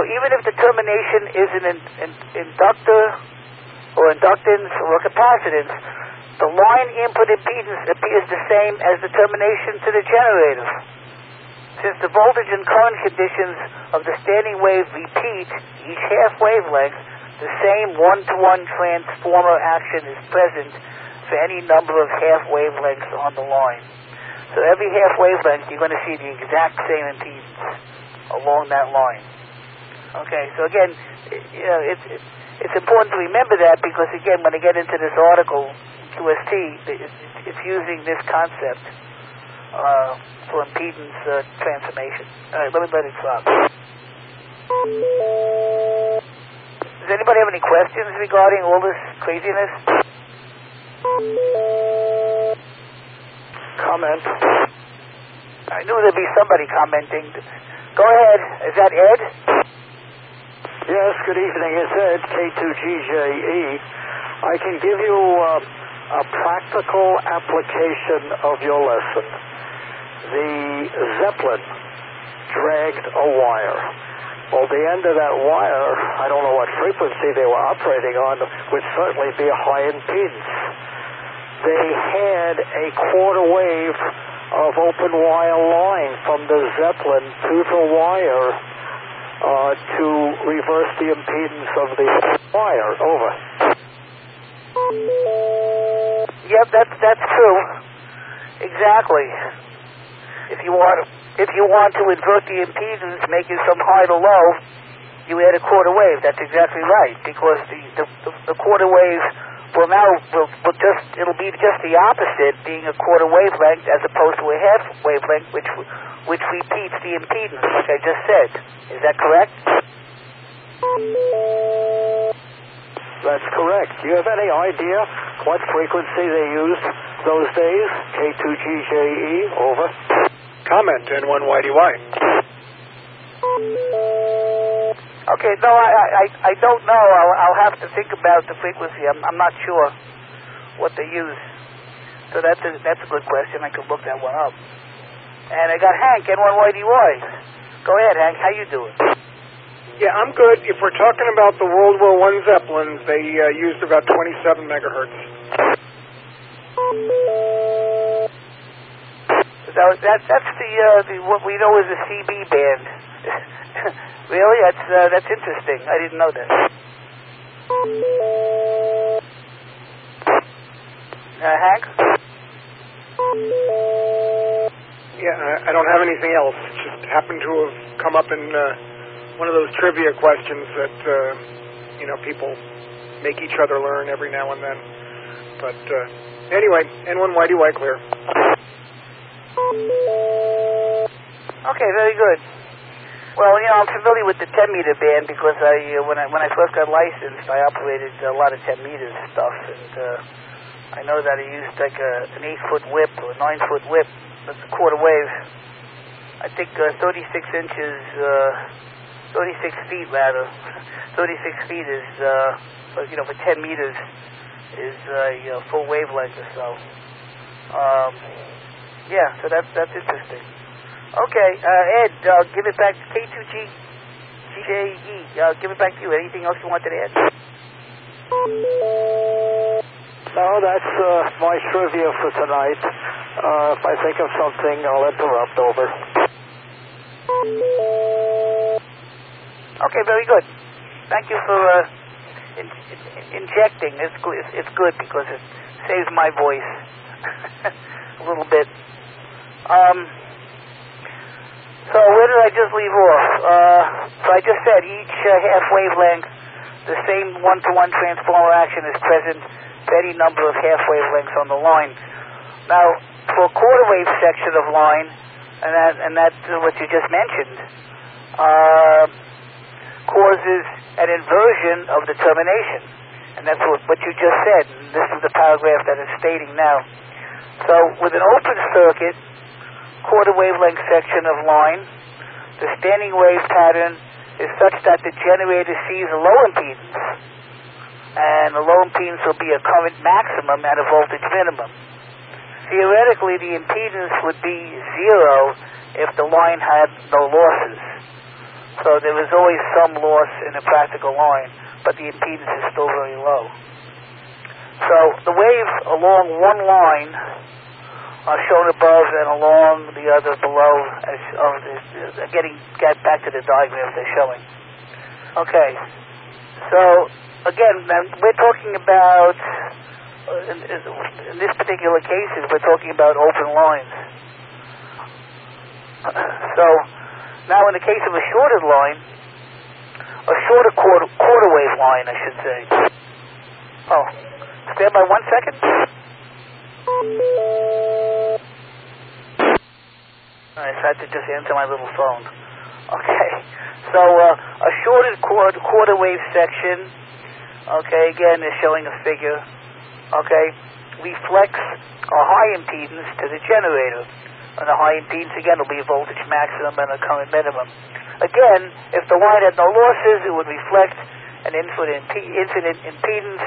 even if the termination is an inductor or inductance or a capacitance, the line input impedance appears the same as the termination to the generator. Since the voltage and current conditions of the standing wave repeat each half wavelength, the same one-to-one transformer action is present for any number of half wavelengths on the line. So every half wavelength, you're going to see the exact same impedance along that line. Okay, so again, it's important to remember that because, again, when I get into this article, QST, it's using this concept for impedance transformation. All right, let me let it drop. Does anybody have any questions regarding all this craziness? Comment. I knew there'd be somebody commenting. Go ahead. Is that Ed? Yes, good evening. It's Ed, K2GJE. I can give you a practical application of your lesson. The Zeppelin dragged a wire. Well, the end of that wire, I don't know what frequency they were operating on, would certainly be a high impedance. They had a quarter wave of open wire line from the Zeppelin to the wire to reverse the impedance of the wire. Over. Yep, that's true. Exactly. If you want to invert the impedance, make it from high to low, you add a quarter wave. That's exactly right, because the quarter wave it'll be just the opposite, being a quarter wavelength as opposed to a half wavelength, which repeats the impedance, like I just said. Is that correct? That's correct. Do you have any idea what frequency they used those days? K2GJE, over. Comment, N1YDY. Okay, no, I don't know. I'll have to think about the frequency. I'm not sure what they use. So that's a good question. I could look that one up. And I got Hank, N1YDY. Go ahead, Hank. How you doing? Yeah, I'm good. If we're talking about the World War I Zeppelins, they used about 27 megahertz. So that's the what we know as a CB band. Really? That's interesting. I didn't know that. Hank? Yeah, I don't have anything else. It just happened to have come up in one of those trivia questions that people make each other learn every now and then. But anyway, N1YDY clear. Okay, very good. Well, I'm familiar with the 10-meter band because when I first got licensed, I operated a lot of 10-meter stuff, and I know that I used like an 8-foot whip or a 9-foot whip. That's a quarter wave. I think 36 inches, 36 feet rather. 36 feet is, for 10 meters is full wavelength or so. Yeah, so that's interesting. Okay, Ed, give it back to K2GJE. Give it back to you. Anything else you wanted to add? No, that's my trivia for tonight. If I think of something, I'll interrupt. Over. Okay, very good. Thank you for injecting. It's good because it saves my voice a little bit. So where did I just leave off? So I just said each half wavelength, the same one-to-one transformer action is present for any number of half wavelengths on the line. Now, for a quarter wave section of line, and that's what you just mentioned, causes an inversion of the termination. And that's what you just said. And this is the paragraph that is stating now. So with an open circuit, quarter wavelength section of line, the standing wave pattern is such that the generator sees a low impedance, and the low impedance will be a current maximum and a voltage minimum. Theoretically, the impedance would be zero if the line had no losses. So there is always some loss in a practical line, but the impedance is still very low. So the waves along one line are shown above and along the other below. Get back to the diagrams they're showing. Okay, so again, we're talking about, in this particular case, we're talking about open lines. So now in the case of a shorted line, a shorter quarter wave line, I should say. Oh, stand by 1 second. I had to just answer my little phone. Okay, so a shorted quarter wave section, okay, again, is showing a figure, okay, reflects a high impedance to the generator. And the high impedance, again, will be a voltage maximum and a current minimum. Again, if the line had no losses, it would reflect an infinite impedance.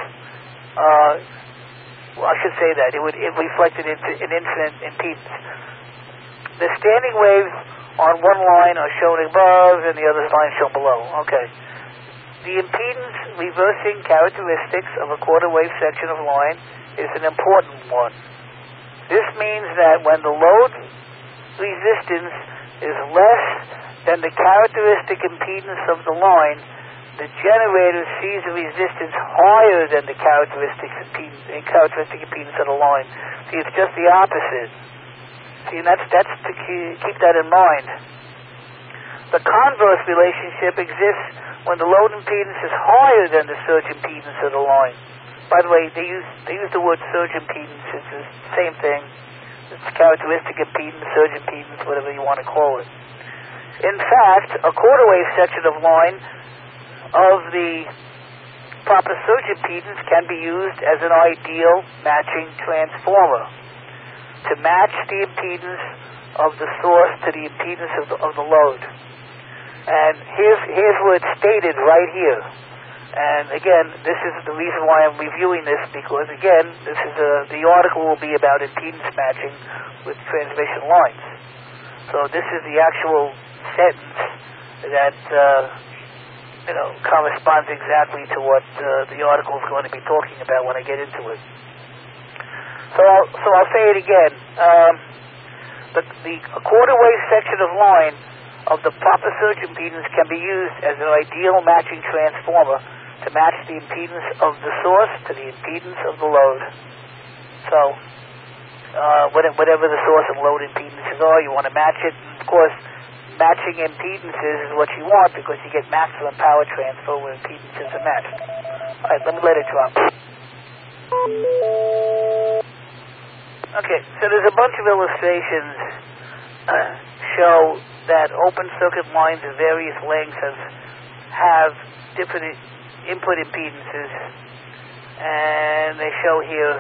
I should say that. It reflected an infinite impedance. The standing waves on one line are shown above and the other line shown below. Okay. The impedance reversing characteristics of a quarter wave section of line is an important one. This means that when the load resistance is less than the characteristic impedance of the line, the generator sees the resistance higher than the characteristic impedance of the line. See, it's just the opposite. See, and that's to keep that in mind. The converse relationship exists when the load impedance is higher than the surge impedance of the line. By the way, they use the word surge impedance. It's the same thing. It's characteristic impedance, surge impedance, whatever you want to call it. In fact, a quarter wave section of line of the proper surge impedance can be used as an ideal matching transformer to match the impedance of the source to the impedance of the load. And here's where it's stated right here. And again, this is the reason why I'm reviewing this, because again, the article will be about impedance matching with transmission lines. So this is the actual sentence that corresponds exactly to what the article is going to be talking about when I get into it. So I'll say it again. A quarter wave section of line of the proper surge impedance can be used as an ideal matching transformer to match the impedance of the source to the impedance of the load. So whatever the source and load impedances are, you want to match it. And of course, matching impedances is what you want because you get maximum power transfer when impedances are matched. All right, let me let it drop. Okay, so there's a bunch of illustrations show that open circuit lines of various lengths have different input impedances, and they show here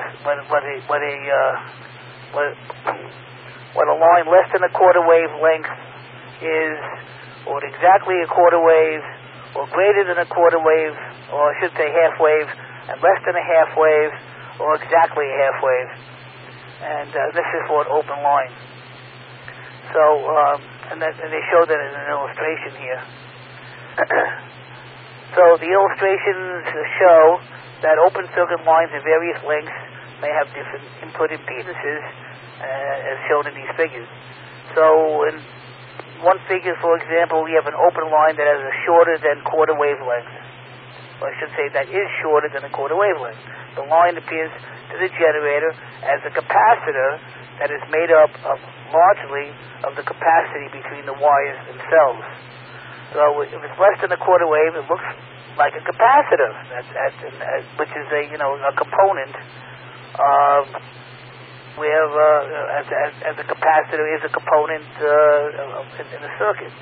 what a line less than a quarter wave length is, or exactly a quarter wave, or greater than a quarter wave, or I should say half wave, and less than a half wave, or exactly a half wave. And this is for an open line. So, and they show that in an illustration here. So the illustrations show that open circuit lines of various lengths may have different input impedances, as shown in these figures. So in one figure, for example, we have an open line that has a shorter than quarter wavelength. Or I should say that is shorter than a quarter wavelength. The line appears to the generator as a capacitor that is made up of largely of the capacity between the wires themselves. So if it's less than a quarter wave, it looks like a capacitor, which is a component where as a capacitor is a component in the circuit.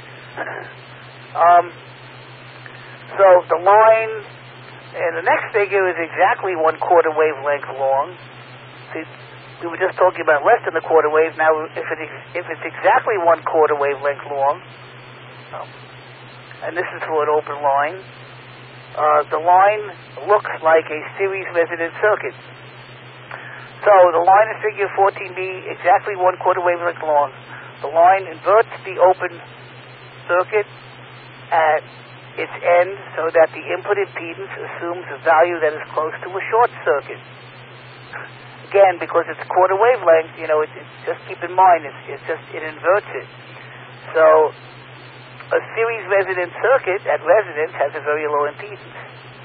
So the line in the next figure is exactly 1/4 wavelength long. See, we were just talking about less than a quarter wave. Now, if it's exactly 1/4 wavelength long, and this is for an open line, the line looks like a series resonant circuit. So the line in figure 14B, exactly 1/4 wavelength long. The line inverts the open circuit at its end so that the input impedance assumes a value that is close to a short circuit. Again, because it's quarter wavelength, just keep in mind, it inverts it. So a series resonant circuit at resonance has a very low impedance.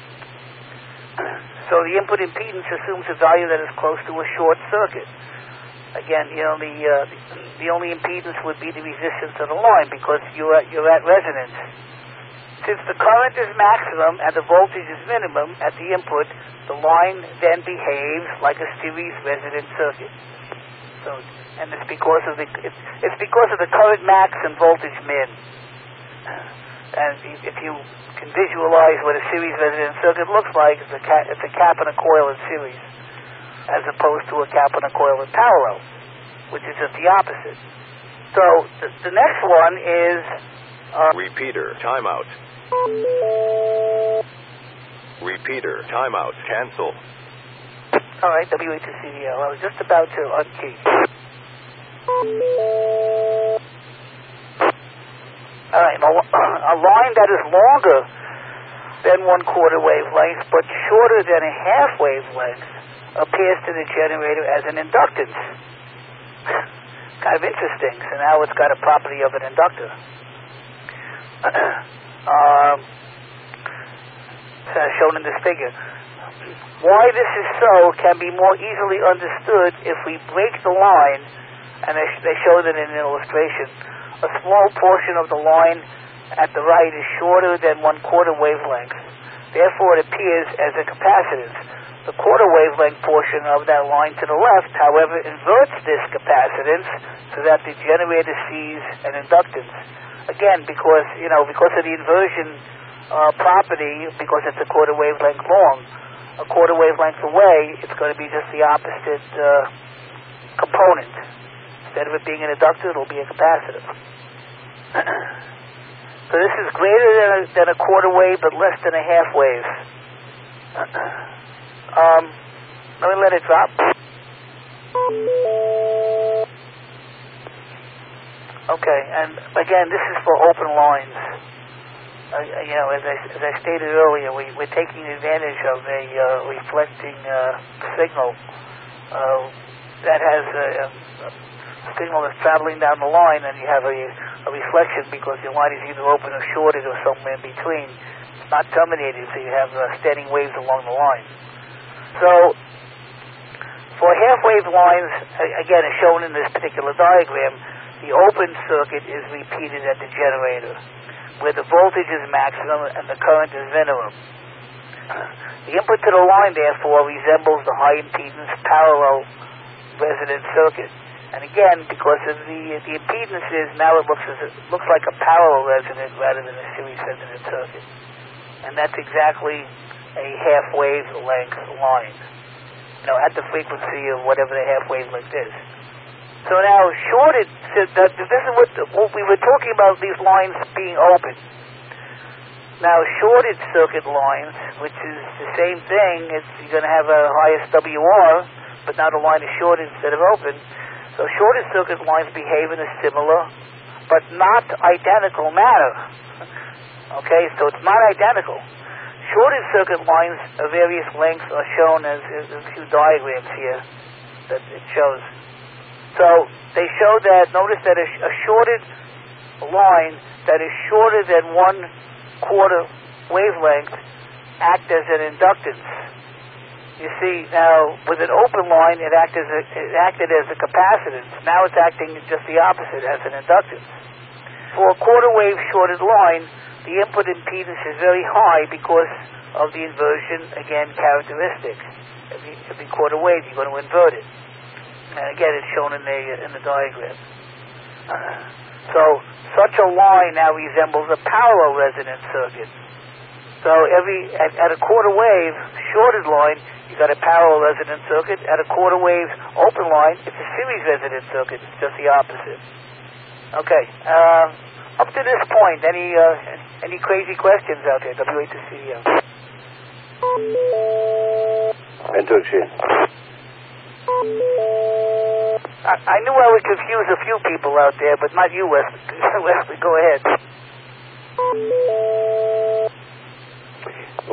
So the input impedance assumes a value that is close to a short circuit. Again, the only impedance would be the resistance of the line because you're at resonance. Since the current is maximum and the voltage is minimum at the input, the line then behaves like a series resonant circuit. So, and it's because of the current max and voltage min. And if you can visualize what a series resonant circuit looks like, it's a cap and a coil in series, as opposed to a cap and a coil in parallel, which is just the opposite. So the next one is repeater timeout. Repeater timeout. Cancel. All right, W8CDL. I was just about to unkey. All right, a line that is longer than 1/4 wavelength but shorter than a half wavelength appears to the generator as an inductance. Kind of interesting. So now it's got a property of an inductor. Shown in this figure. Why this is so can be more easily understood if we break the line, and they show that in an illustration. A small portion of the line at the right is shorter than 1/4 wavelength. Therefore, it appears as a capacitance. The quarter wavelength portion of that line to the left, however, inverts this capacitance so that the generator sees an inductance. Again, because of the inversion property, because it's a quarter wavelength long, a quarter wavelength away, it's going to be just the opposite component. Instead of it being an inductor, it'll be a capacitor. So this is greater than a quarter wave, but less than a half wave. Let me let it drop. Okay, and again, this is for open lines. As I stated earlier, we're taking advantage of a reflecting signal that has a signal that's traveling down the line, and you have a reflection because your line is either open or shorted or somewhere in between. It's not terminated, so you have standing waves along the line. So for half-wave lines, again, as shown in this particular diagram, the open circuit is repeated at the generator, where the voltage is maximum and the current is minimum. The input to the line, therefore, resembles the high impedance parallel resonant circuit. And again, because of the impedances, now it looks like a parallel resonant rather than a series resonant circuit. And that's exactly a half wavelength line, at the frequency of whatever the half wavelength is. So now, shorted, this is what we were talking about, these lines being open. Now, shorted circuit lines, which is the same thing, you're going to have a highest WR, but now the line is shorted instead of open. So shorted circuit lines behave in a similar, but not identical manner. Okay, so it's not identical. Shorted circuit lines of various lengths are shown as a few diagrams here that it shows. So they show that, notice that a shorted line that is shorter than 1/4 wavelength acts as an inductance. You see, now with an open line, it acted as a capacitance. Now it's acting just the opposite, as an inductance. For a quarter wave shorted line, the input impedance is very high because of the inversion, again, characteristic. Every quarter wave, you're going to invert it. And again, it's shown in the diagram. So such a line now resembles a parallel resonant circuit. So at a quarter wave shorted line, you got a parallel resonant circuit. At a quarter wave open line, it's a series resonant circuit. It's just the opposite. Okay. Up to this point, any crazy questions out there? W8CDL. I knew I would confuse a few people out there, but not you, Wesley. Wesley, go ahead.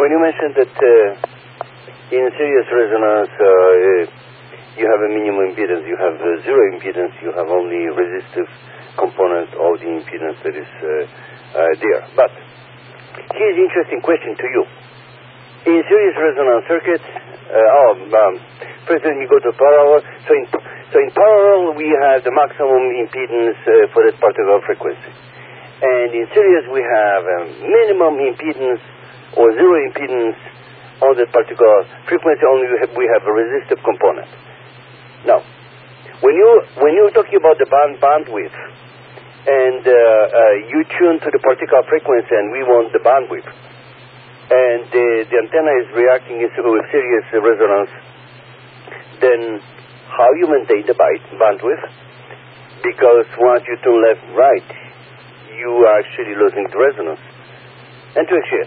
when you mentioned that in series resonance you have a minimum impedance, you have zero impedance, you have only resistive component of the impedance that is there. But here's an interesting question to you. In series resonance circuits, first let me go to parallel. So in parallel we have the maximum impedance for that particular frequency. And in series we have a minimum impedance or zero impedance on that particular frequency, only we have a resistive component. Now, when you're talking about the bandwidth, and you tune to the particular frequency, and we want the bandwidth, and the antenna is reacting with series resonance, then how you maintain the bandwidth? Because once you tune left and right, you are actually losing the resonance. And to share.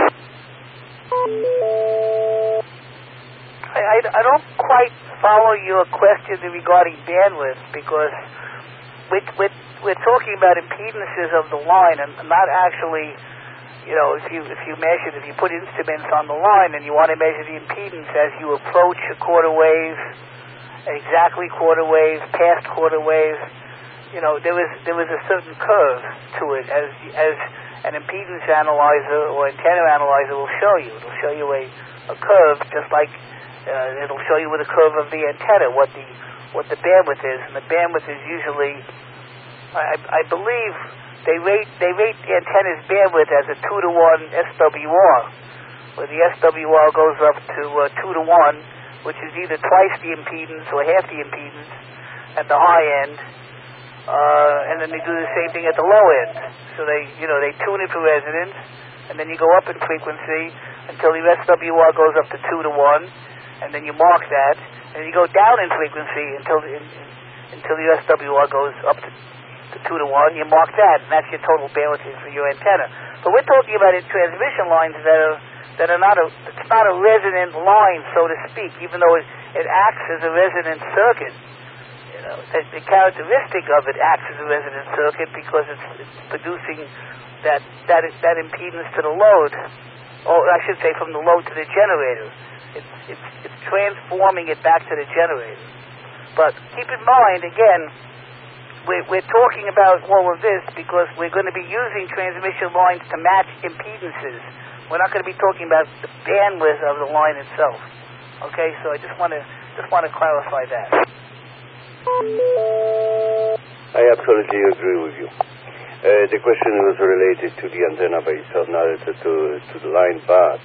I don't quite follow your question regarding bandwidth, because we're talking about impedances of the line, and not actually, if you put instruments on the line and you want to measure the impedance as you approach a quarter wave, exactly quarter wave, past quarter wave, there was a certain curve to it, as an impedance analyzer or antenna analyzer will show you. It'll show you a curve, just like it'll show you with a curve of the antenna what the bandwidth is, and the bandwidth is usually, I believe, they rate the antenna's bandwidth as a 2-to-1 SWR, where the SWR goes up to 2-to-1, which is either twice the impedance or half the impedance at the high end, and then they do the same thing at the low end. So they tune it for resonance, and then you go up in frequency until the SWR goes up to 2-to-1, and then you mark that, and you go down in frequency until the SWR goes up to 2-to-1, you mark that, and that's your total bandwidth for your antenna. But we're talking about transmission lines that are not a resonant line, so to speak, even though it acts as a resonant circuit. The characteristic of it acts as a resonant circuit because it's producing that impedance to the load, or I should say from the load to the generator. It's transforming it back to the generator. But keep in mind, again, we're talking about all of this because we're going to be using transmission lines to match impedances. We're not going to be talking about the bandwidth of the line itself. Okay, so I just want to clarify that. I absolutely agree with you. The question was related to the antenna by itself, not to the line, but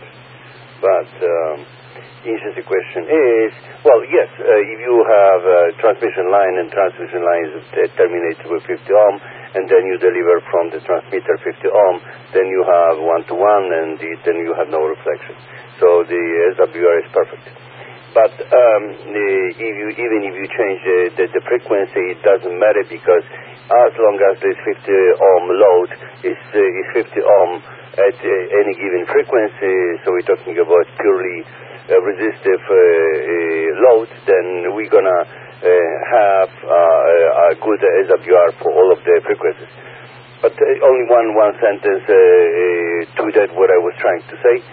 interesting question is, well, yes, if you have a transmission line and transmission line is terminated with 50 ohm, and then you deliver from the transmitter 50 ohm, then you have 1-to-1, and then you have no reflection. So the SWR is perfect. But even if you change the frequency, it doesn't matter, because as long as this 50 ohm load is 50 ohm at any given frequency, so we're talking about purely resistive load, then we're gonna have a good SWR for all of the frequencies. But only one sentence to that what I was trying to say.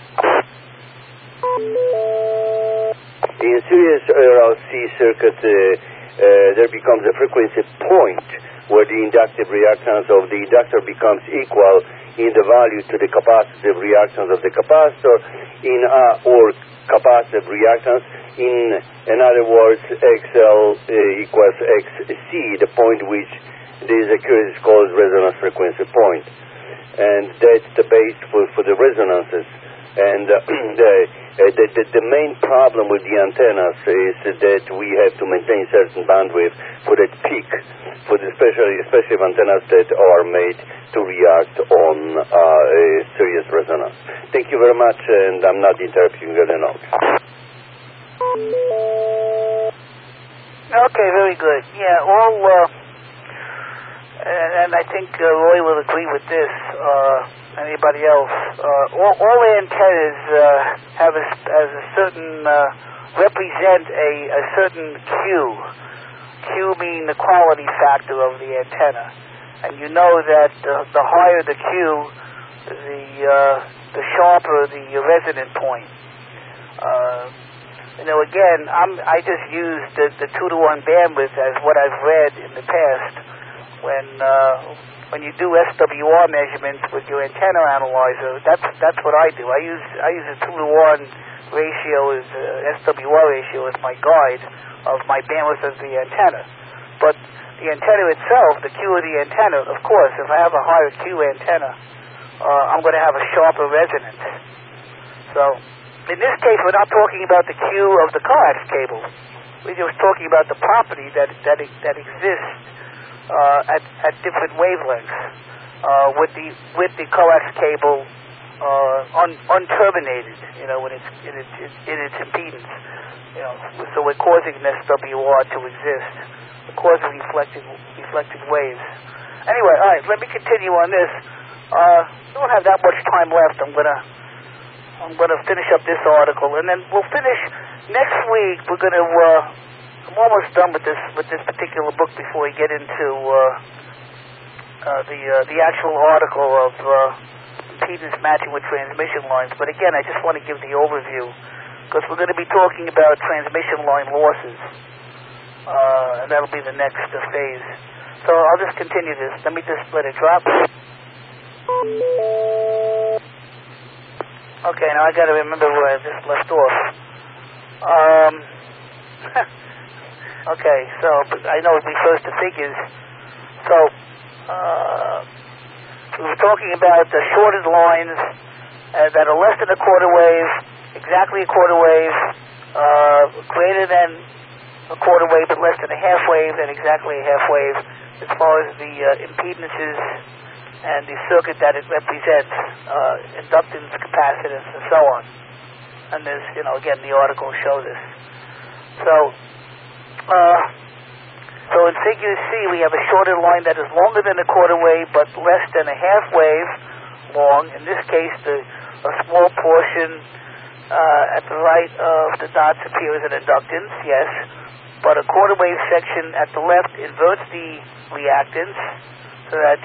In series RLC circuit, there becomes a frequency point where the inductive reactance of the inductor becomes equal in the value to the capacitive reactance of the capacitor, or capacitive reactance. In other words, XL equals XC, the point which this occurs is called resonance frequency point. And that's the base for the resonances. And the main problem with the antennas is that we have to maintain certain bandwidth for that peak, for the especially antennas that are made to react on series resonance. Thank you very much, and I'm not interrupting you enough. Okay, very good. Yeah, and I think Roy will agree with this. Anybody else? All antennas have a certain represent a certain Q. Q being the quality factor of the antenna, and you know that the higher the Q, the sharper the resonant point. Again, I just use the 2-to-1 bandwidth as what I've read in the past when you do SWR measurements with your antenna analyzer. That's what I do. I use a 2-to-1 ratio as SWR ratio as my guide of my bandwidth of the antenna. But the antenna itself, the Q of the antenna, of course, if I have a higher Q antenna, I'm going to have a sharper resonance. So in this case, we're not talking about the Q of the coax cable. We're just talking about the property that exists at different wavelengths with the coax cable unterminated, when it's in its impedance. So we're causing an SWR to exist. We're causing reflected waves. Anyway, all right, let me continue on this. Don't have that much time left. I'm gonna finish up this article, and then we'll finish next week. We're gonna. I'm almost done with this particular book before we get into the actual article of impedance matching with transmission lines. But again, I just want to give the overview because we're going to be talking about transmission line losses, and that'll be the next phase. So I'll just continue this. Let me just let it drop. Okay, now I got to remember where I just left off. Okay, so I know it refers to figures. So we were talking about the shorted lines that are less than a quarter wave, exactly a quarter wave, greater than a quarter wave but less than a half wave, and exactly a half wave as far as the impedances and the circuit that it represents, inductance, capacitance, and so on. And there's, again, the article shows this. So in figure C, we have a shorted line that is longer than a quarter wave but less than a half wave long. In this case, a small portion at the right of the dots appears an inductance, yes, but a quarter wave section at the left inverts the reactance so that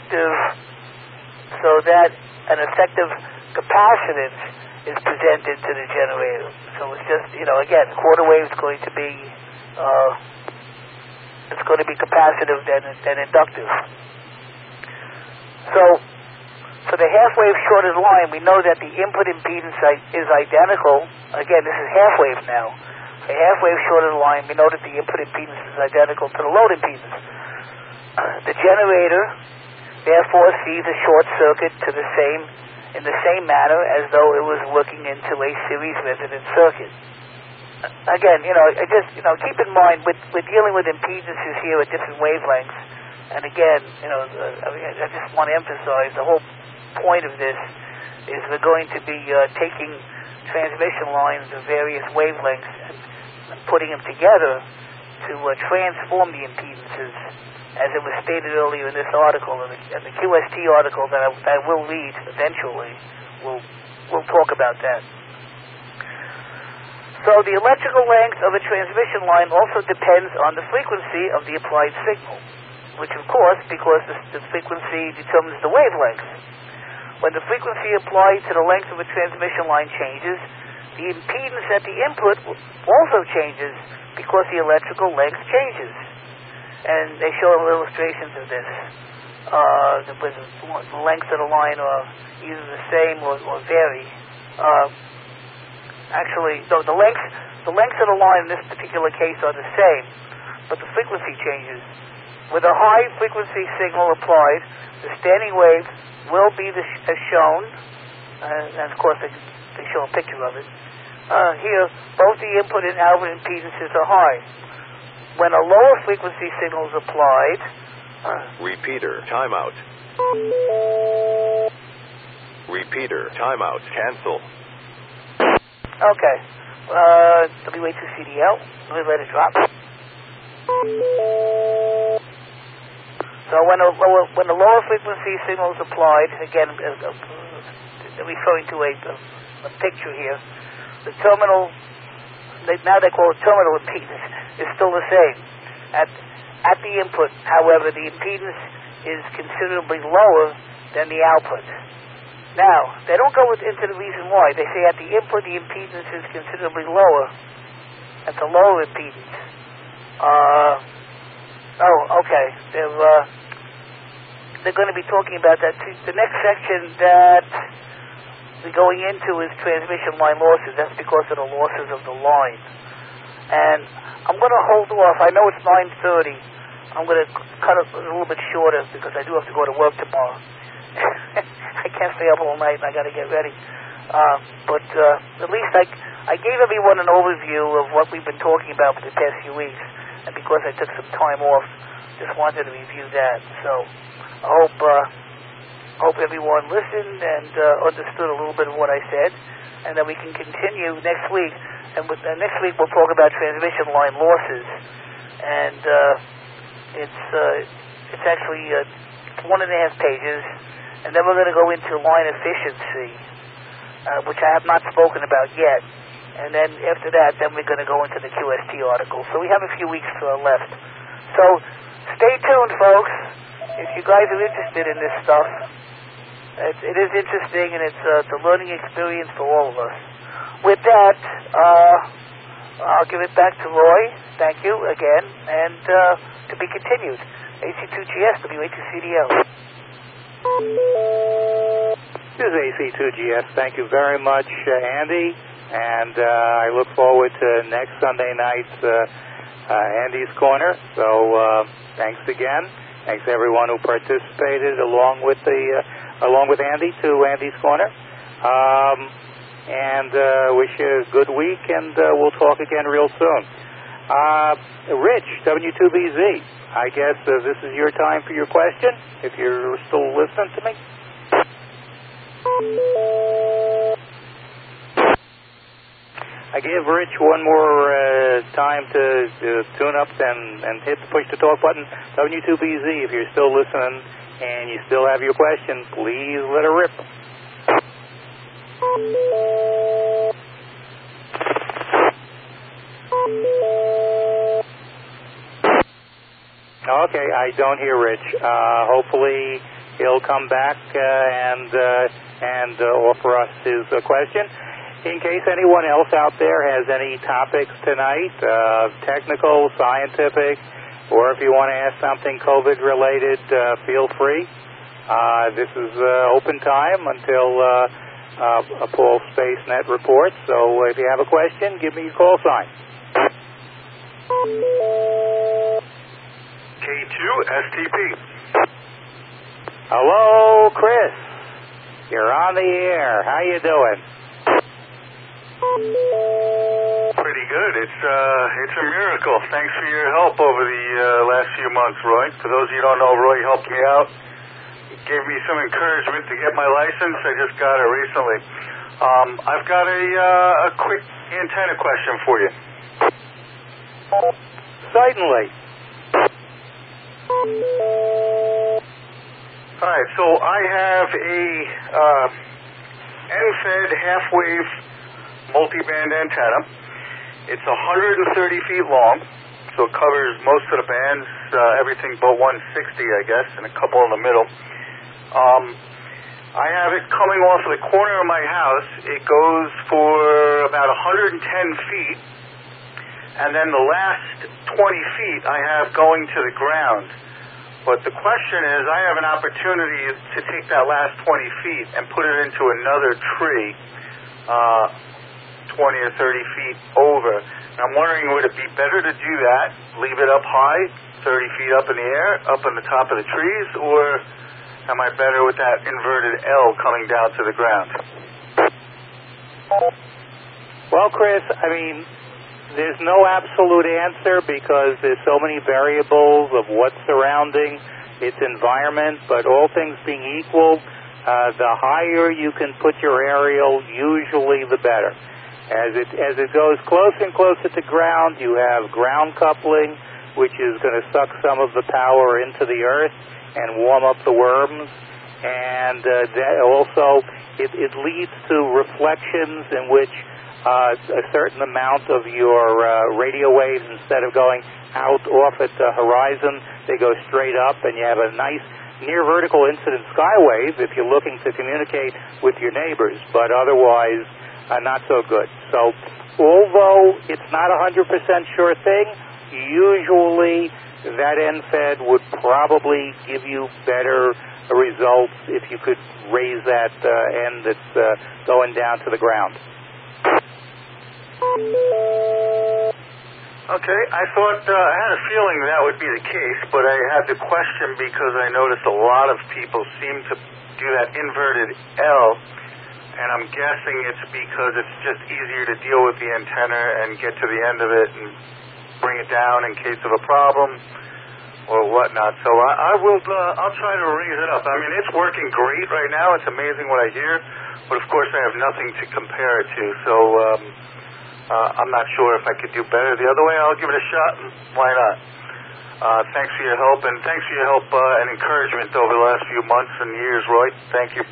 an effective capacitance is presented to the generator. So it's just, again, quarter wave is going to be capacitive than inductive. So for the half wave shorted line, we know that the input impedance is identical. Again, this is half wave now. A half wave shorted line, we know that the input impedance is identical to the load impedance. The generator therefore sees a short circuit in the same manner as though it was working into a series resonant circuit. Again, keep in mind we're dealing with impedances here at different wavelengths, and again, I just want to emphasize the whole point of this is we're going to be taking transmission lines of various wavelengths and putting them together to transform the impedances, as it was stated earlier in this article, and the QST article that I will read eventually. We'll talk about that. So the electrical length of a transmission line also depends on the frequency of the applied signal, which of course, because the frequency determines the wavelength. When the frequency applied to the length of a transmission line changes, the impedance at the input also changes because the electrical length changes. And they show illustrations of this. The lengths of the line are either the same or vary. Actually, no, the lengths of the line in this particular case are the same, but the frequency changes. With a high frequency signal applied, the standing wave will be as shown, and of course they show a picture of it. Here, both the input and output impedances are high. When a lower frequency signal is applied... Repeater, timeout. Repeater, timeout, cancel. Okay. WA2CDL. Let me let it drop. So when a lower frequency signal is applied, again, referring to a picture here, the terminal, now they call it terminal impedance, is still the same. At the input, however, the impedance is considerably lower than the output. Now, they don't go into the reason why. They say at the input, the impedance is considerably lower. At the lower impedance. Okay. They're going to be talking about that. The next section that we're going into is transmission line losses. That's because of the losses of the line. And I'm going to hold off. I know it's 9:30. I'm going to cut it a little bit shorter because I do have to go to work tomorrow. I can't stay up all night and I got to get ready. But at least I gave everyone an overview of what we've been talking about for the past few weeks. And because I took some time off, just wanted to review that. So I hope everyone listened and understood a little bit of what I said, and then we can continue next week. And next week we'll talk about transmission line losses, and it's actually 1.5 pages, and then we're going to go into line efficiency, which I have not spoken about yet. And then after that, then we're going to go into the QST article. So we have a few weeks left. So stay tuned, folks. If you guys are interested in this stuff, it is interesting, and it's a learning experience for all of us. With that, I'll give it back to Roy. Thank you again, and to be continued. AC2GS, WA2CDL. This is AC2GS. Thank you very much, Andy. And I look forward to next Sunday night's Andy's Corner. So thanks again. Thanks to everyone who participated along with Andy to Andy's Corner. And wish you a good week, and we'll talk again real soon. Rich, W2BZ, I guess this is your time for your question, if you're still listening to me. I give Rich one more time to tune up and hit the push to talk button. W2BZ, if you're still listening and you still have your question, please let her rip. Okay, I don't hear Rich. Hopefully he'll come back and offer us his question. In case anyone else out there has any topics tonight, technical, scientific, or if you want to ask something COVID-related, feel free. This is open time until Paul SpaceNet reports, so if you have a question, give me your call sign. K2STP. Hello, Chris. You're on the air. How you doing? Pretty good. It's a miracle. Thanks for your help over the last few months, Roy. For those of you who don't know, Roy helped me out. He gave me some encouragement to get my license. I just got it recently. I've got a quick antenna question for you. Certainly. All right, so I have a NFED half-wave multiband antenna. It's 130 feet long, so it covers most of the bands, everything but 160, I guess, and a couple in the middle. I have it coming off of the corner of my house. It goes for about 110 feet, and then the last 20 feet I have going to the ground. But the question is, I have an opportunity to take that last 20 feet and put it into another tree 20 or 30 feet over. And I'm wondering, would it be better to do that, leave it up high, 30 feet up in the air, up on the top of the trees, or am I better with that inverted L coming down to the ground? Well, Chris, I mean, there's no absolute answer because there's so many variables of what's surrounding its environment, but all things being equal, the higher you can put your aerial, usually the better. As it goes closer and closer to ground, you have ground coupling, which is going to suck some of the power into the earth and warm up the worms. And that also, it leads to reflections in which a certain amount of your radio waves, instead of going out off at the horizon, they go straight up, and you have a nice near vertical incident skywave if you're looking to communicate with your neighbors, but otherwise not so good. So although it's not a 100% sure thing, usually that end-fed would probably give you better results if you could raise that end that's going down to the ground. Okay, I thought, I had a feeling that would be the case, but I had the question because I noticed a lot of people seem to do that inverted L, and I'm guessing it's because it's just easier to deal with the antenna and get to the end of it and bring it down in case of a problem or whatnot. So I'll try to raise it up. I mean, it's working great right now. It's amazing what I hear, but of course I have nothing to compare it to, so I'm not sure if I could do better the other way. I'll give it a shot, and why not? Thanks for your help, and thanks for your help and encouragement over the last few months and years, Roy. Thank you.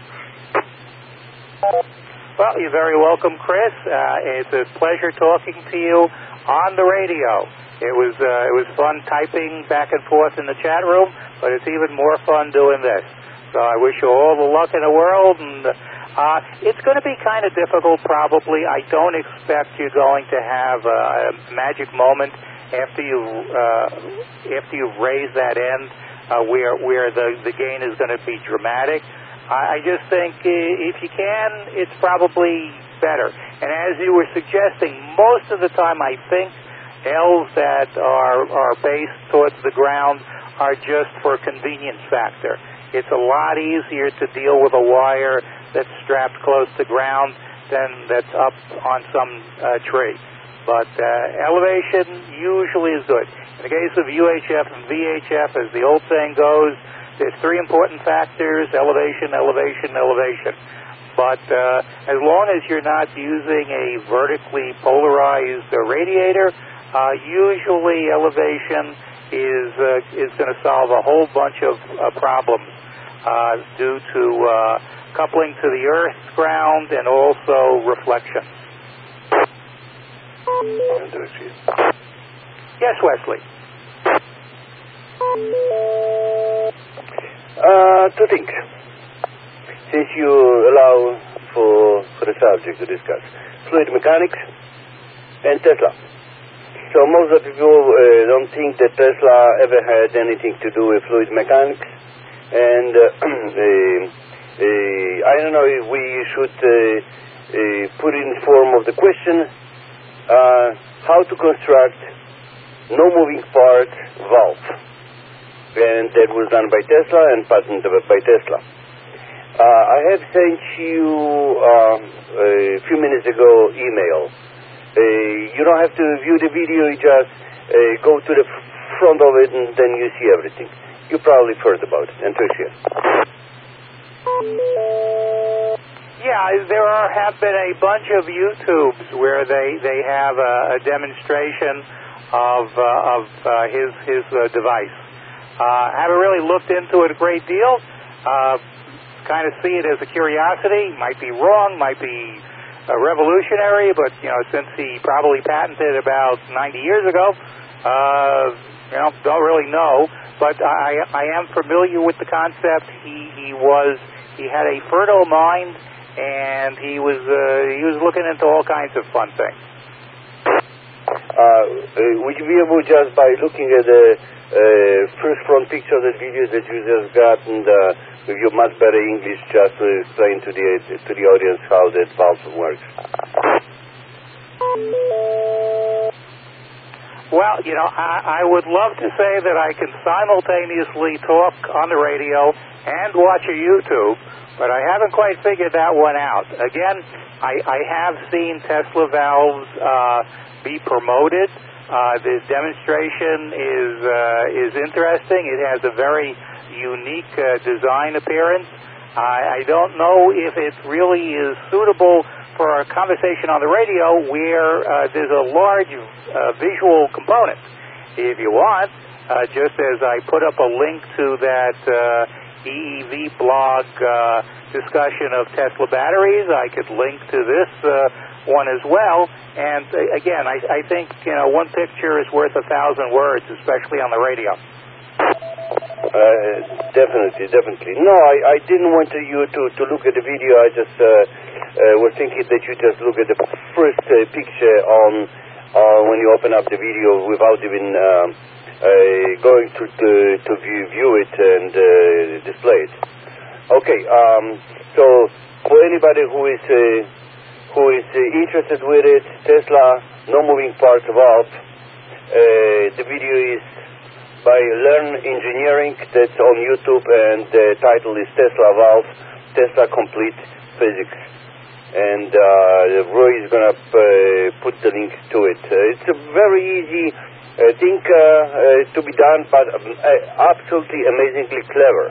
Well, you're very welcome, Chris. It's a pleasure talking to you on the radio. It was fun typing back and forth in the chat room, but it's even more fun doing this. So I wish you all the luck in the world, and it's going to be kind of difficult, probably. I don't expect you're going to have a magic moment after you've raised that end where the gain is going to be dramatic. I just think if you can, it's probably better. And as you were suggesting, most of the time I think L's that are based towards the ground are just for convenience factor. It's a lot easier to deal with a wire that's strapped close to ground than that's up on some tree. But elevation usually is good. In the case of UHF and VHF, as the old saying goes, there's three important factors: elevation, elevation, elevation. But as long as you're not using a vertically polarized radiator, usually elevation is going to solve a whole bunch of problems due to coupling to the Earth's ground and also reflection. Yes, Wesley. Two things. Since you allow for the subject to discuss, fluid mechanics and Tesla. So most of the people don't think that Tesla ever had anything to do with fluid mechanics, and I don't know if we should put in form of the question how to construct no moving part valve, and that was done by Tesla and patented by Tesla. I have sent you a few minutes ago email. You don't have to view the video, you just go to the front of it and then you see everything. You probably heard about it. And Tricia. Yeah, there have been a bunch of YouTubes where they have a demonstration of his device. I haven't really looked into it a great deal. Kind of see it as a curiosity. Might be wrong, might be revolutionary, but since he probably patented about 90 years ago, don't really know. But I am familiar with the concept. He had a fertile mind, and he was looking into all kinds of fun things. Would you be able, just by looking at the first front picture of the video that you just got, and with your much better English, just to explain to the audience how that valve works? Well, I would love to say that I can simultaneously talk on the radio and watch a YouTube, but I haven't quite figured that one out. Again, I have seen Tesla valves be promoted. This demonstration is interesting. It has a very unique design appearance. I don't know if it really is suitable for a conversation on the radio where there's a large visual component. If you want, just as I put up a link to that EEV blog discussion of Tesla batteries, I could link to this one as well. And again, I think one picture is worth 1,000 words, especially on the radio. Definitely. No, I didn't want you to look at the video. I just was thinking that you just look at the first picture on when you open up the video without even going to view it and display it. Okay. So for anybody who is interested with it, Tesla, no moving parts valve. The video is by Learn Engineering, that's on YouTube, and the title is Tesla Valve, Tesla Complete Physics. And Roy is going to put the link to it. It's a very easy thing to be done, but absolutely amazingly clever.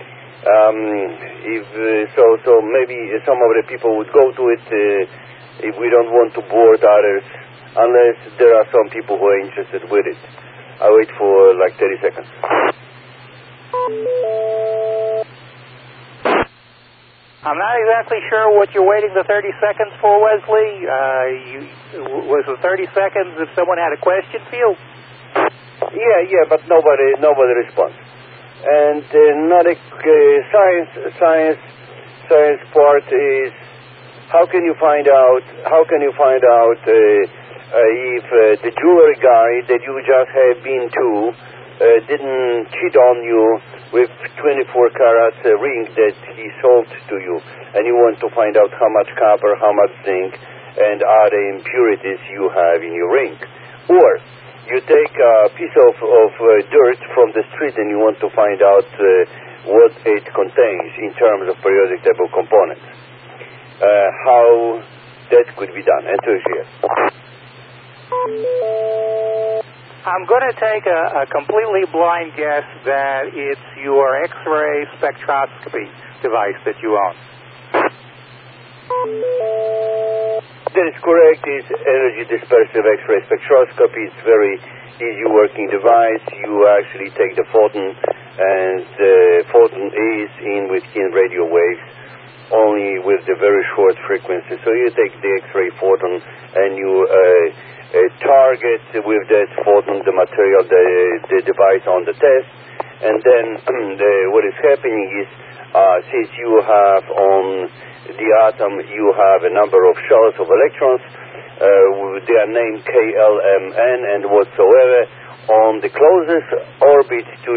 So maybe some of the people would go to it if we don't want to bore others, unless there are some people who are interested with it. I'll wait for like 30 seconds. I'm not exactly sure what you're waiting the 30 seconds for, Wesley. Was the 30 seconds if someone had a question for you? Yeah, but nobody responds. And another science part is how can you find out if the jewelry guy that you just have been to didn't cheat on you with 24 karat ring that he sold to you, and you want to find out how much copper, how much zinc, and other impurities you have in your ring. Or you take a piece of dirt from the street and you want to find out what it contains in terms of periodic table components. How that could be done. Enter here. I'm going to take a completely blind guess that it's your X-ray spectroscopy device that you own. That is correct. It's energy dispersive X-ray spectroscopy. It's very easy working device. You actually take the photon, and the photon is within radio waves, only with the very short frequency. So you take the X-ray photon and you target with that photon the material, the device on the test, and then what is happening is since you have on the atom you have a number of shells of electrons, they are named KLMN and whatsoever. On the closest orbit to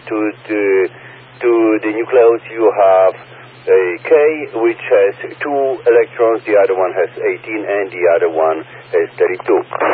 the nucleus you have a K, which has 2 electrons, the other one has 18, and the other one has 32.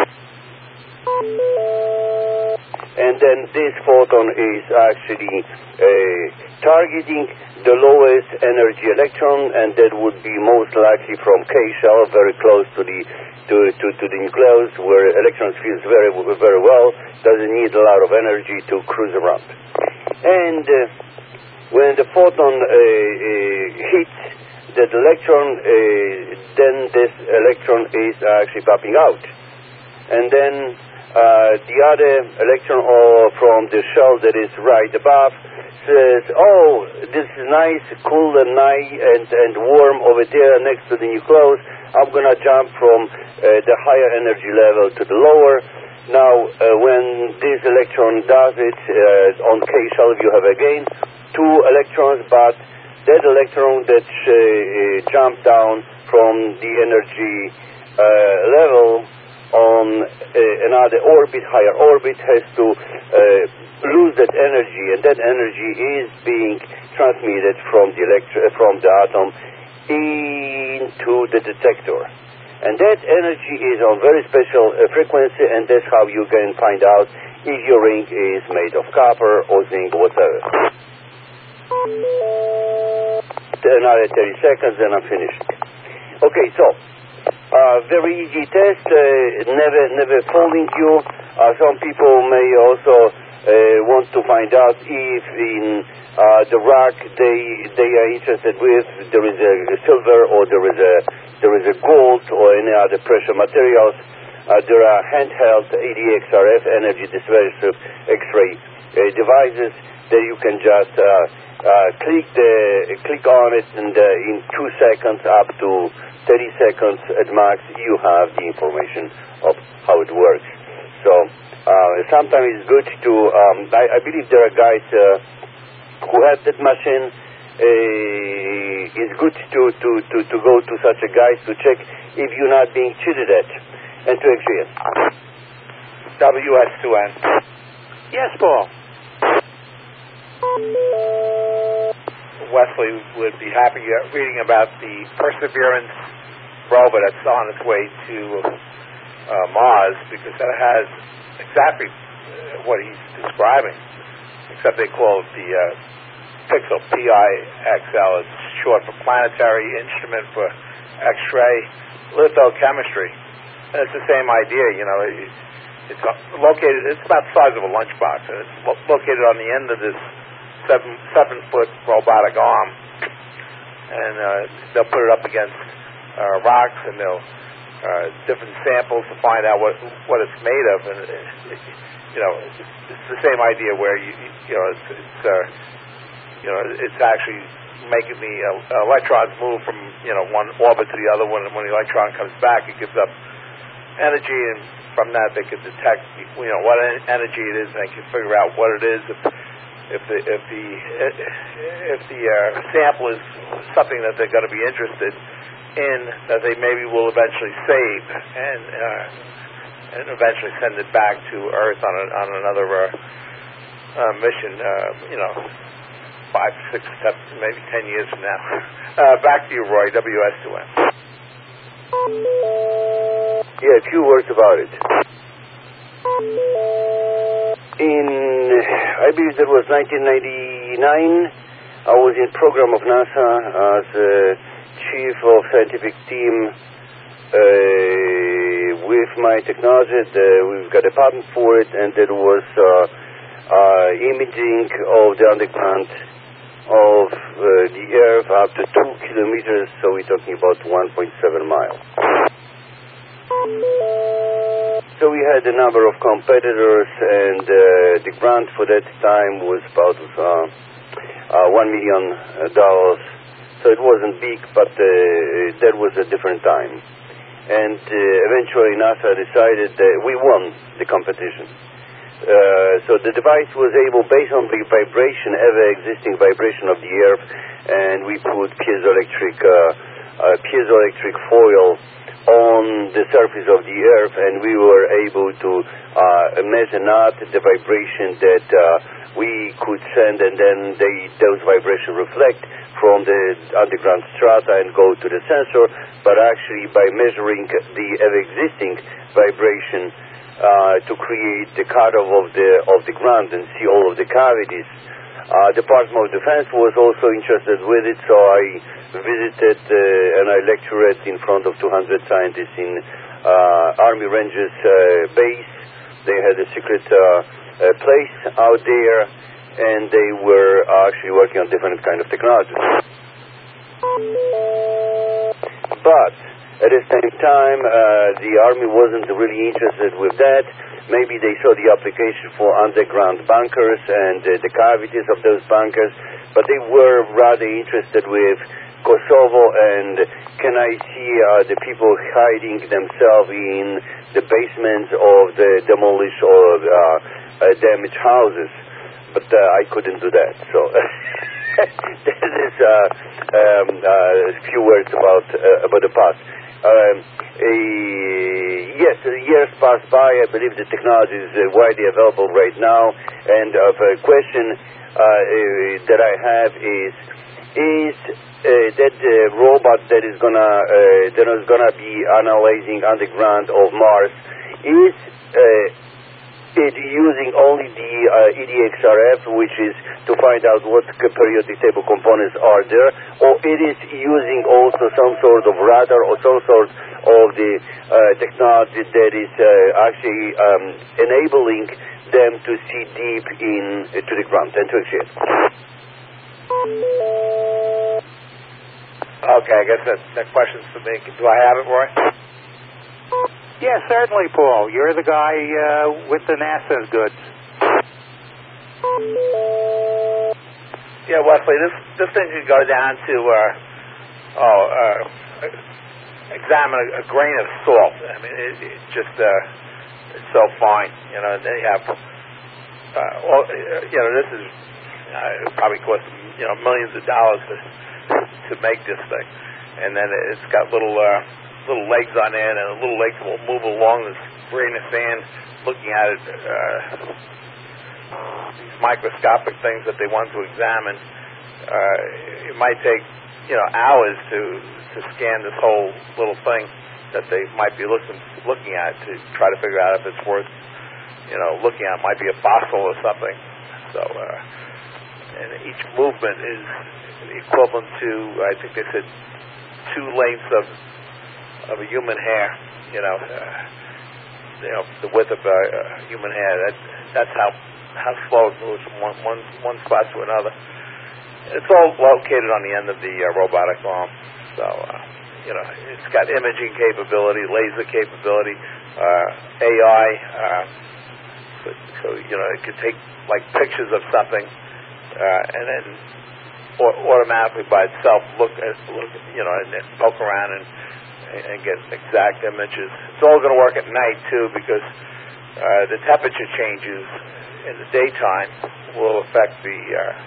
And then this photon is actually targeting the lowest energy electron, and that would be most likely from K shell, very close to the nucleus, where electrons feels very well, doesn't need a lot of energy to cruise around. And when the photon hits that electron, then this electron is actually popping out. And then the other electron from the shell that is right above says, oh, this is nice, cool and nice and warm over there next to the nucleus. I'm going to jump from the higher energy level to the lower. Now, when this electron does it, on K shell you have again 2 electrons, but that electron that jumped down from the energy level on another orbit, higher orbit, has to lose that energy, and that energy is being transmitted from the atom into the detector. And that energy is on very special frequency, and that's how you can find out if your ring is made of copper or zinc or whatever. Another 30 seconds and I'm finished. Okay, so very easy test, never fooling you. Some people may also want to find out if in the rock they are interested with there is a silver or there is a gold or any other precious materials. There are handheld ADXRF, energy dispersive X-ray devices that you can just click on it, and in 2 seconds up to 30 seconds at max you have the information of how it works. So sometimes it's good to I believe there are guys who have that machine, it's good to go to such a guy to check if you're not being cheated at. And to XGN. WS2N. Yes, Paul. Wesley would be happy reading about the Perseverance rover that's on its way to Mars, because that has exactly what he's describing, except they call it the PIXL, P-I-X-L. It's short for Planetary Instrument for X-ray Lithochemistry. And it's the same idea, you know. It's located, it's about the size of a lunchbox, and it's located on the end of this 7-foot robotic arm, and they'll put it up against rocks, and they'll different samples to find out what it's made of, and you know, it's the same idea where it's actually making the electrons move from one orbit to the other one, and when the electron comes back, it gives up energy, and from that they can detect what energy it is, and they can figure out what it is. If the sample is something that they're going to be interested in, that they maybe will eventually save and eventually send it back to Earth on another mission. 5, 6, 7, maybe 10 years from now. Back to you, Roy. WS2N. Yeah, a few words about it. I believe that was 1999. I was in program of NASA as chief of scientific team with my technology. We've got a patent for it, and there was imaging of the underground of the Earth up to 2 kilometers, so we're talking about 1.7 miles. So we had a number of competitors, and the grant for that time was about $1 million. So it wasn't big, but that was a different time. And eventually NASA decided that we won the competition. So the device was able, based on the vibration, ever-existing vibration of the Earth, and we put piezoelectric foil on the surface of the Earth, and we were able to measure not the vibration that we could send, and then those vibrations reflect from the underground strata and go to the sensor, but actually by measuring the ever-existing vibration to create the cutoff of the ground and see all of the cavities. Department of Defense was also interested with it, so I visited and I lectured in front of 200 scientists in Army Rangers base. They had a secret place out there, and they were actually working on different kind of technologies. But at the same time, the Army wasn't really interested with that. Maybe they saw the application for underground bunkers and the cavities of those bunkers, but they were rather interested with Kosovo and can I see the people hiding themselves in the basements of the demolished or damaged houses. But I couldn't do that. So this is a few words about the past. Yes, years pass by. I believe the technology is widely available right now. And the question that I have is that robot that is gonna be analyzing underground of Mars, is it using only the EDXRF, which is to find out what periodic table components are there, or it is using also some sort of radar or some sort of the technology that is actually enabling them to see deep to the ground and to exchange? Okay, I guess that question's for me. Do I have it, Roy? Yes, certainly, Paul. You're the guy with the NASA's goods. Yeah, Wesley, this thing could go down to examine a grain of salt. I mean, it's just it's so fine. They have this is It probably cost millions of dollars to make this thing, and then it's got little legs on it, and the little legs will move along this grain of sand, looking at it. These microscopic things that they want to examine. It might take hours to scan this whole little thing that they might be looking at to try to figure out if it's worth looking at. It might be a fossil or something. So and each movement is equivalent to, I think they said, 2 lengths of a human hair. The width of a human hair. That's how slow it moves from one spot to another. It's all located on the end of the robotic arm. So, it's got imaging capability, laser capability, AI. So it could take pictures of something, and then automatically by itself look and poke around and get exact images. It's all going to work at night too, because the temperature changes in the daytime will affect the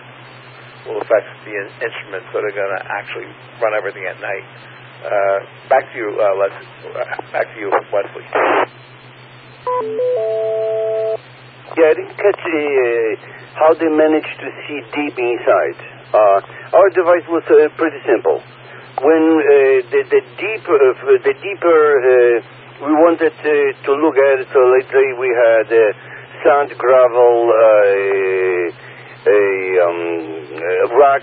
instruments that are going to actually run everything at night. Back to you, Wesley. Yeah, I didn't catch how they managed to see deep inside. Our device was pretty simple. When the deeper we wanted to look at it, so let's say we had sand, gravel, rock,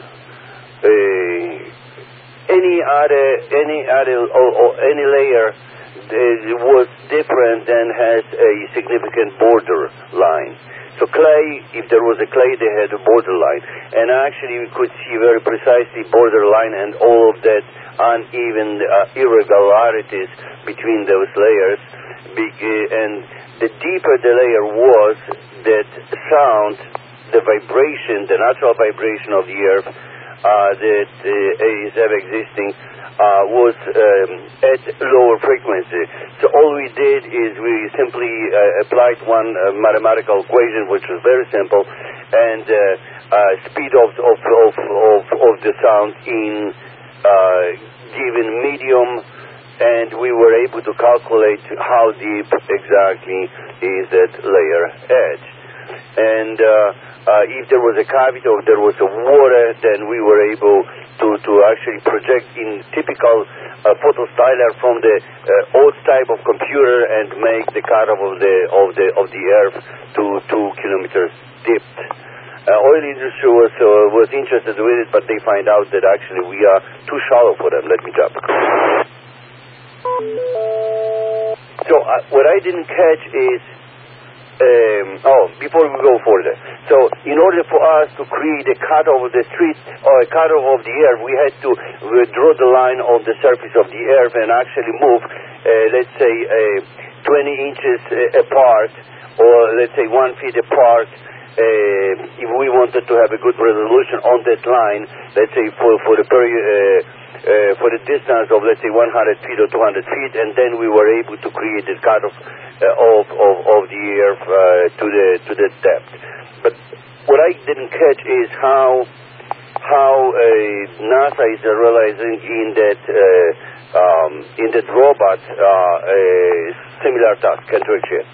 any layer was different and has a significant border line. So clay, if there was a clay, they had a border line. And actually we could see very precisely border line and all of that uneven irregularities between those layers. And the deeper the layer was, that sound, the vibration, the natural vibration of the earth that is ever existing was at lower frequency. So all we did is we simply applied one mathematical equation, which was very simple, and speed of the sound in given medium, and we were able to calculate how deep exactly is that layer edge. And if there was a cavity or there was a water, then we were able to actually project in typical photostyler from the old type of computer and make the cutoff of the earth to 2 kilometers deep. Oil industry was interested with it, but they find out that actually we are too shallow for them. Let me jump. So what I didn't catch is before we go further. So in order for us to create a cutoff of the street or a cutoff of the earth, we had to draw the line on the surface of the earth and actually move, let's say, 20 inches apart, or let's say 1 foot apart. If we wanted to have a good resolution on that line, let's say for the distance of, let's say, 100 feet or 200 feet, and then we were able to create a cutoff of the earth to the depth. But what I didn't catch is how NASA is realizing in that robot similar task. Can you share?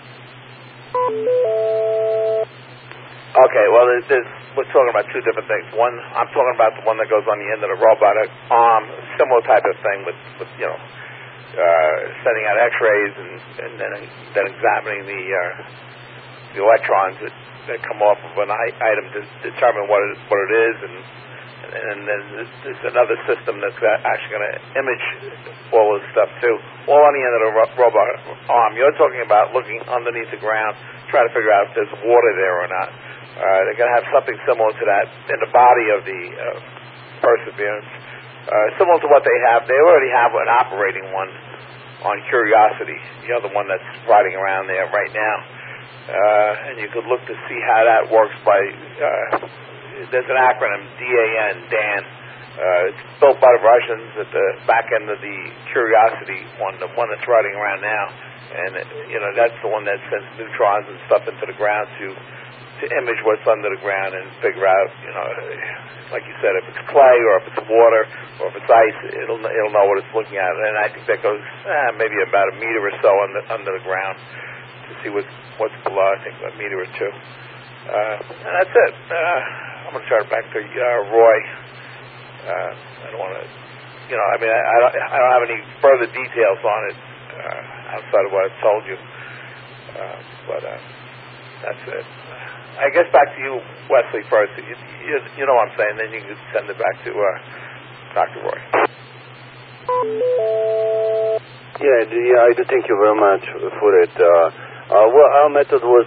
Okay, well, we're talking about 2 different things. One, I'm talking about the one that goes on the end of the robotic arm, similar type of thing with sending out X-rays and then examining the electrons that come off of an item to determine what it is, and then there's another system that's actually going to image all this stuff too, all on the end of the robot arm. You're talking about looking underneath the ground, trying to figure out if there's water there or not. They're going to have something similar to that in the body of the Perseverance. Similar to what they have. They already have an operating one on Curiosity, the one that's riding around there right now. And you could look to see how that works by, there's an acronym, DAN, DAN. It's built by the Russians at the back end of the Curiosity one, the one that's riding around now. And, that's the one that sends neutrons and stuff into the ground to to image what's under the ground and figure out, like you said, if it's clay or if it's water or if it's ice, it'll know what it's looking at. And I think that goes maybe about a meter or so under the ground to see what's below. I think a meter or two. And that's it. I'm going to turn it back to Roy. I don't want to, I don't have any further details on it outside of what I've told you. But that's it. I guess back to you, Wesley, first. You know what I'm saying. Then you can send it back to Dr. Roy. Yeah, I do thank you very much for it. Well, our method was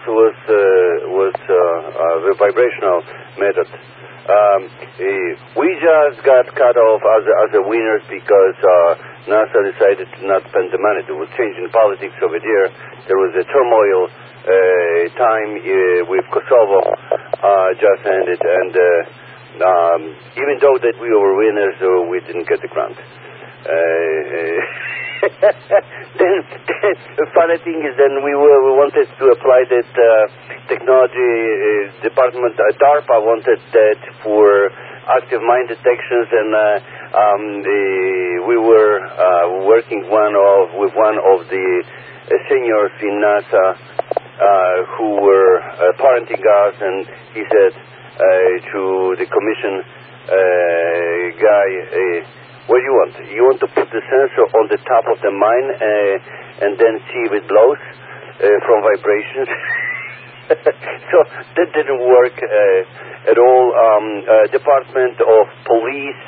the vibrational method. We just got cut off as a winners because NASA decided to not spend the money. There was change in politics over there. There was a turmoil time with Kosovo just ended, and even though that we were winners, we didn't get the grant. Then the funny thing is, then we wanted to apply that technology department. DARPA wanted that for active mine detections, and we were working with one of the seniors in NASA who were parenting us, and he said to the commission guy, what do you want? You want to put the sensor on the top of the mine and then see if it blows from vibrations? So that didn't work at all. Department of Police,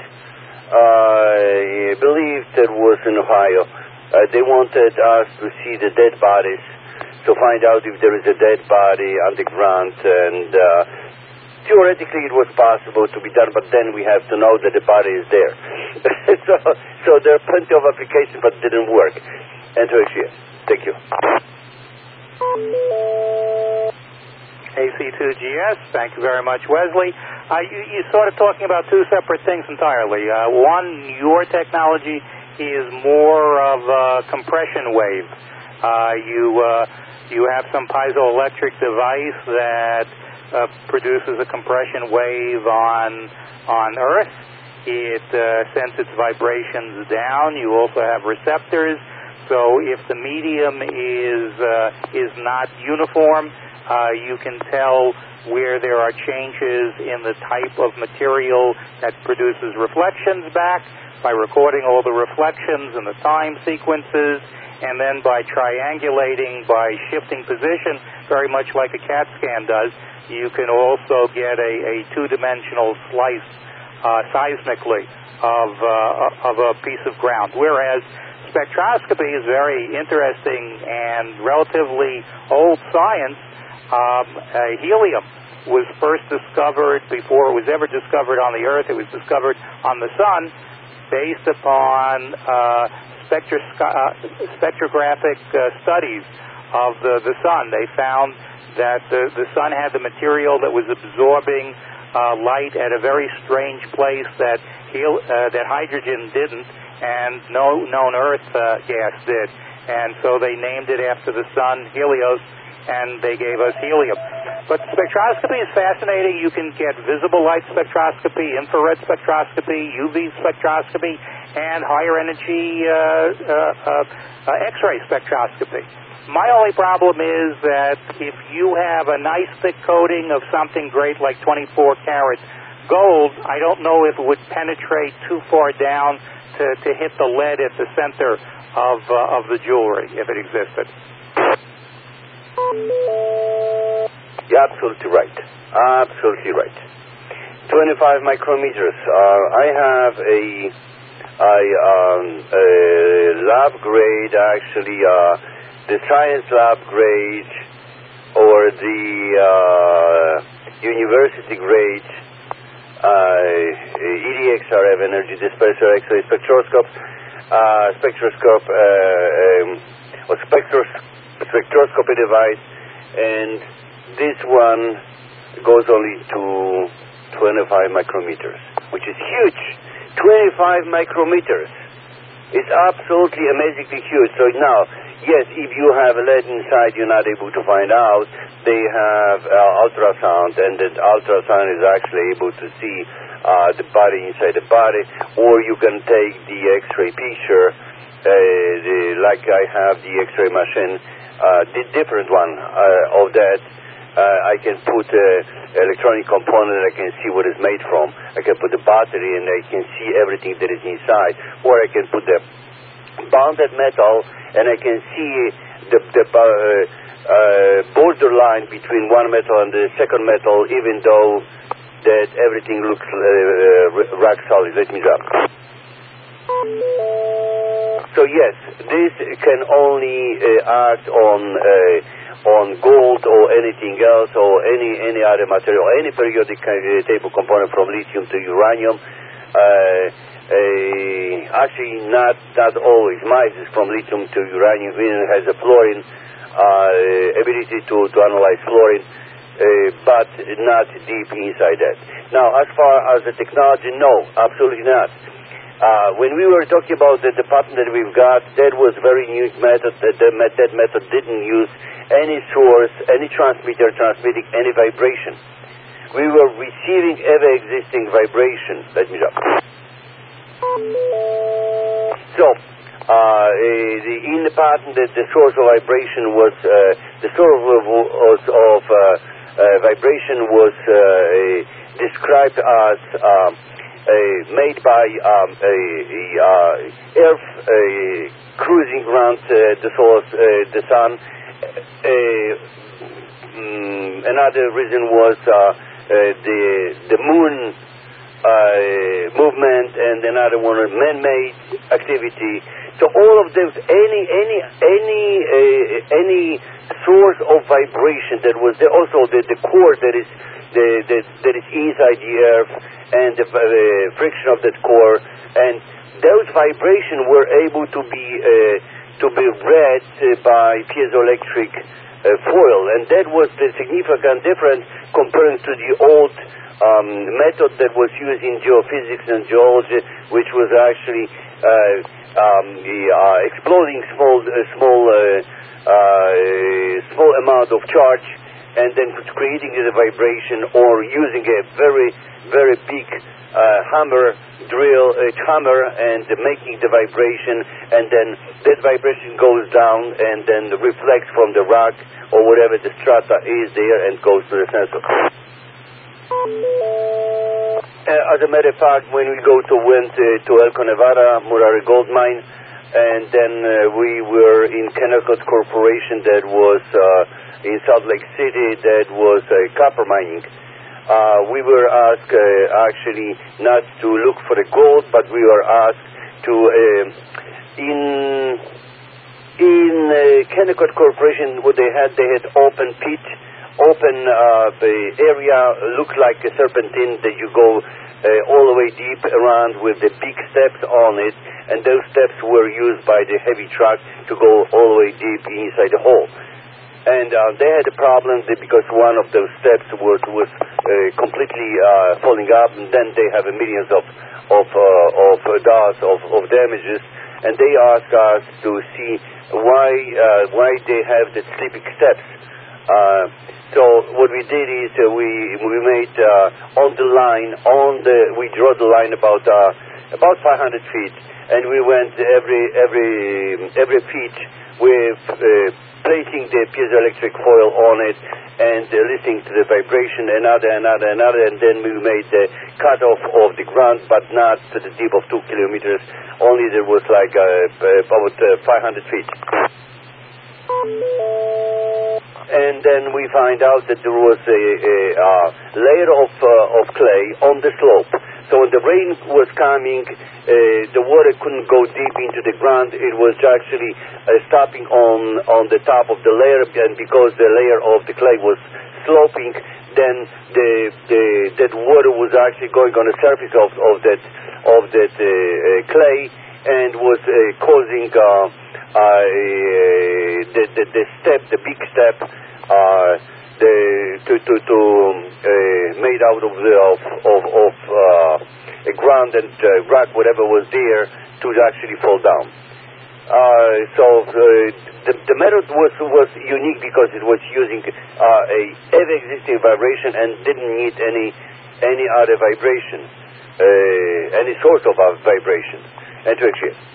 I believe that was in Ohio. They wanted us to see the dead bodies, to find out if there is a dead body underground, and theoretically it was possible to be done, but then we have to know that the body is there. So there are plenty of applications, but it didn't work. And so here. Thank you. AC2GS, thank you very much, Wesley. You're sort of talking about two separate things entirely. One, your technology is more of a compression wave. You have some piezoelectric device that produces a compression wave on Earth. It sends its vibrations down. You also have receptors. So if the medium is not uniform, you can tell where there are changes in the type of material that produces reflections back by recording all the reflections and the time sequences, and then by triangulating, by shifting position, very much like a CAT scan does, you can also get a two-dimensional slice seismically of a piece of ground. Whereas spectroscopy is very interesting and relatively old science. Helium was first discovered before it was ever discovered on the Earth. It was discovered on the Sun based upon spectrographic studies of the Sun. They found that the Sun had the material that was absorbing light at a very strange place that hydrogen didn't, and no known Earth gas did. And so they named it after the Sun, Helios, and they gave us helium. But spectroscopy is fascinating. You can get visible light spectroscopy, infrared spectroscopy, UV spectroscopy, and higher energy X-ray spectroscopy. My only problem is that if you have a nice thick coating of something great like 24 karat gold, I don't know if it would penetrate too far down to hit the lead at the center of the jewelry, if it existed. You're absolutely right. Absolutely right. 25 micrometers. I have a lab grade, actually, the science lab grade, or the university grade EDXRF energy disperser X-ray spectroscope, spectroscopy device, and this one goes only to 25 micrometers, which is huge. 25 micrometers. It's absolutely amazingly huge. So now yes, if you have lead inside, you're not able to find out. They have ultrasound, and the ultrasound is actually able to see the body inside the body, or you can take the X-ray picture, like I have the X-ray machine, the different one of that. I can put electronic component, I can see what it's made from. I can put the battery, and I can see everything that is inside. Or I can put the bonded metal, and I can see the borderline between one metal and the second metal, even though that everything looks rock solid. Let me drop. So yes, this can only act on gold or anything else, or any other material, any periodic table component from lithium to uranium. Actually, not always. Mice is from lithium to uranium. It has a fluorine ability to analyze fluorine, but not deep inside that. Now, as far as the technology, no, absolutely not. When we were talking about the patent that we've got, that was very unique method. That method didn't use any source, any transmitter transmitting any vibration. We were receiving ever existing vibration. Let me drop. So, in the patent, the source of vibration was the source of vibration was described as made by Earth cruising around the sun. Another reason was the moon movement, and another one man-made activity. So all of those, any source of vibration that was there, also the core that is inside the Earth, and the friction of that core, and those vibrations were able to be read by piezoelectric foil, and that was the significant difference comparing to the old method that was used in geophysics and geology, which was actually exploding small amount of charge, and then creating the vibration, or using a very, very big hammer and making the vibration, and then that vibration goes down and then reflects from the rock or whatever the strata is there and goes to the sensor. As a matter of fact, when we went to Elko, Nevada, Murari Gold Mine, and then we were in Kennecott Corporation that was in Salt Lake City, that was copper mining. We were asked actually not to look for the gold, but we were asked to in Kennecott Corporation, what they had open pit, the area looked like a serpentine that you go all the way deep around with the big steps on it, and those steps were used by the heavy truck to go all the way deep inside the hole. And they had a problem because one of those steps was completely falling up, and then they have millions of dollars of damages, and they asked us to see why they have the slipping steps. So what we did is we made on the line, we draw the line about 500 feet, and we went every feet with placing the piezoelectric foil on it and listening to the vibration, another, and then we made the cutoff of the ground, but not to the deep of 2 kilometers. Only there was like about 500 feet. And then we find out that there was a layer of clay on the slope. So when the rain was coming, the water couldn't go deep into the ground. It was actually stopping on the top of the layer, and because the layer of the clay was sloping, then that water was actually going on the surface of that clay, and was causing the big step made out of ground and rock, whatever was there, to actually fall down. The method was unique because it was using a existing vibration and didn't need any other vibration, any source of vibration. And to actually